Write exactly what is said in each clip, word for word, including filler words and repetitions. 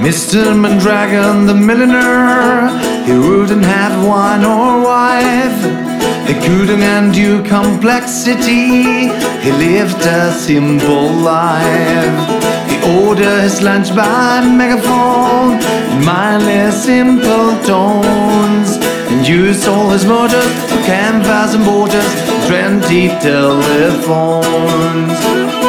Mister Mandragon the millionaire, he wouldn't have one or wife. He couldn't endure complexity, he lived a simple life. He ordered his lunch by megaphone, in mindless simple tones, and used all his motors for canvas and borders, twenty telephones.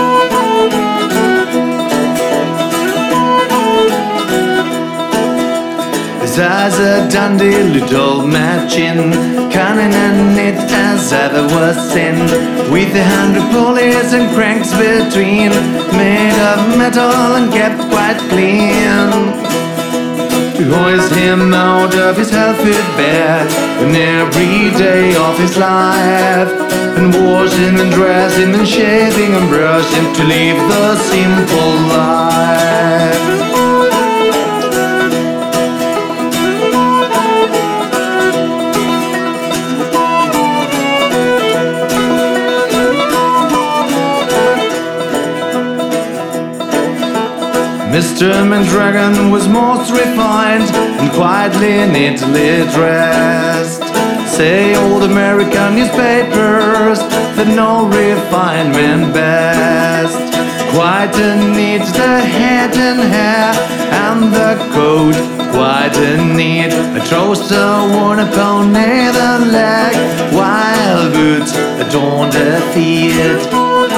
His eyes a dandy little machine, cunning and neat as ever was seen, with a hundred pulleys and cranks between, made of metal and kept quite clean. To hoist him out of his healthy bed in every day of his life, and wash him and dress him and shaving and brush him to live the simple life. Mister Mandragon was most refined and quietly, neatly dressed. Say old American newspapers that no refinement best. Quite a neat the head and hair and the coat, quite a neat. A toaster worn upon either leg, while boots adorned her feet.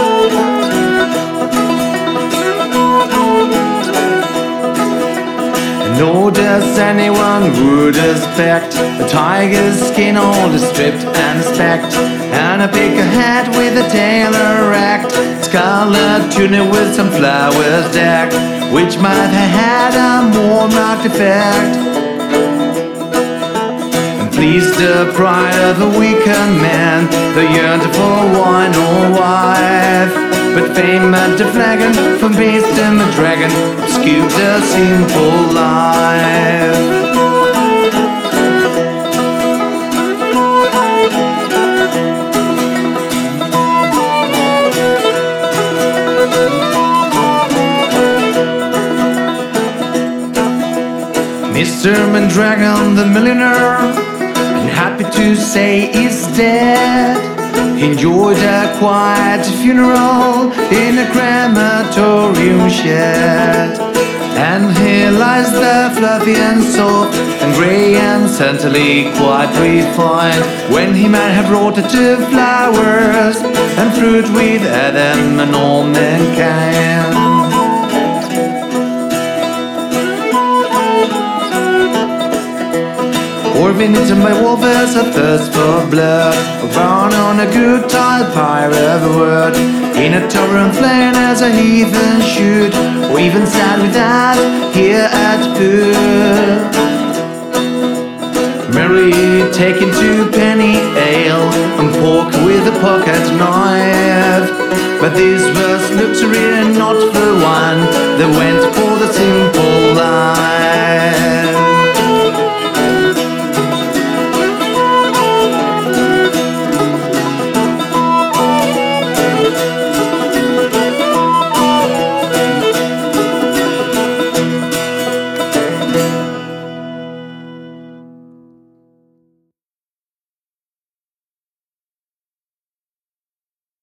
Nor does anyone would expect a tiger's skin all stripped and specked, and a picker hat with a tail erect, scarlet tunic with some flowers decked, which might have had a more marked effect, and pleased the pride of a weaker man that yearned for wine or wife. But fame and the flagon from beast and the dragon obscured a simple life. Mister Mandragon the millionaire, and happy to say is dead, enjoyed a quiet funeral in a crematorium shed. And here lies the fluffy and soft and grey and certainly quite refined, when he might have wrought it to flowers and fruit with Adam and all mankind. Or been eaten by wolves, a thirst for blood, or born on a good tile pyre of a word, in a torrent flame as a heathen should, or even sad with that here at food. Mary taken to penny ale and pork with a pocket knife, but this was luxury and not the one that went